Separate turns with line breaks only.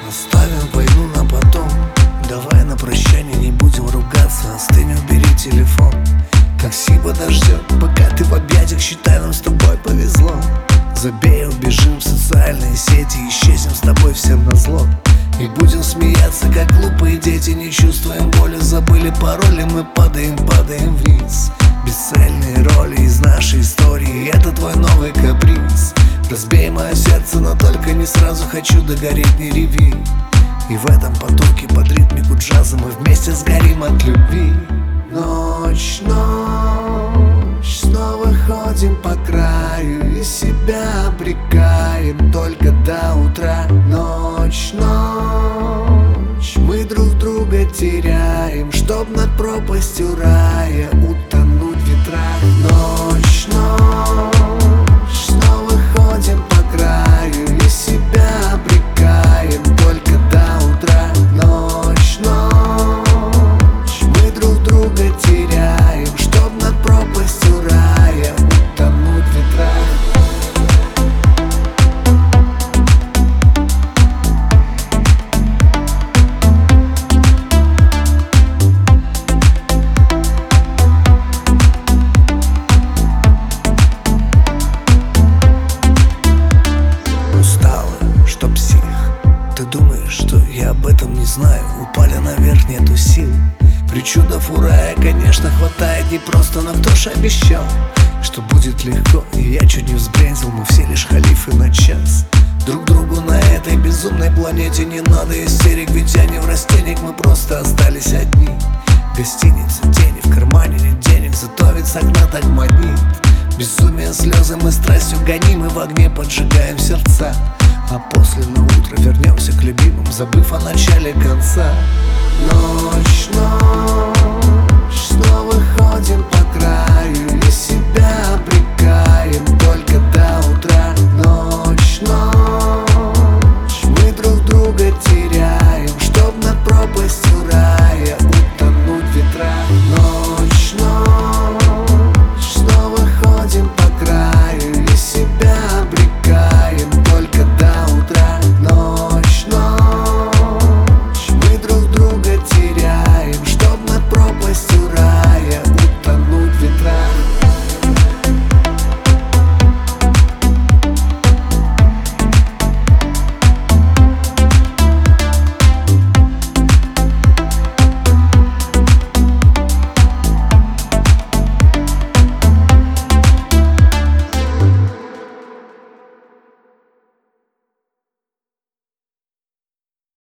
Оставим войну на потом. Давай на прощание не будем ругаться. Остынь, убери телефон. Такси подождет, пока ты в объятиях. Считай, нам с тобой повезло. Забей, убежим в социальные сети. Исчезнем с тобой всем назло. И будем смеяться, как глупые дети. Не чувствуем боли, забыли пароли. Мы падаем вниз. Бесцельные роли из нашей истории. Это твой новый каприз. Разбей мое сердце, но только не сразу. Хочу догореть, не реви. И в этом потоке под ритмику джаза мы вместе сгорим от любви. Ночь, ночь, снова ходим по краю и себя обрекаем только до утра. Ночь, ночь, мы друг друга теряем, чтоб над пропастью рая утонуть в ветрах. Ночь, ночь, снова ходим по краю и себя обрекаем только до утра. Ночь, ночь, мы друг друга теряем, чтоб над пропастью рая утонуть в ветрах. Ты думаешь, что я об этом не знаю? Упали наверх, нету сил. Причудов у рая, конечно, хватает непросто. Но кто ж обещал, что будет легко? И я чуть не взбрендил, мы все лишь халифы на час. Друг другу на этой безумной планете не надо истерик, ведь я не в растениях, мы просто остались одни. Гостиница, тени, в кармане нет денег, зато вид с окна так манит. Безумие, слезы, мы страстью гоним и в огне поджигаем сердца. А после на утро вернемся к любимым, забыв о начале конца. Ночь, ночь.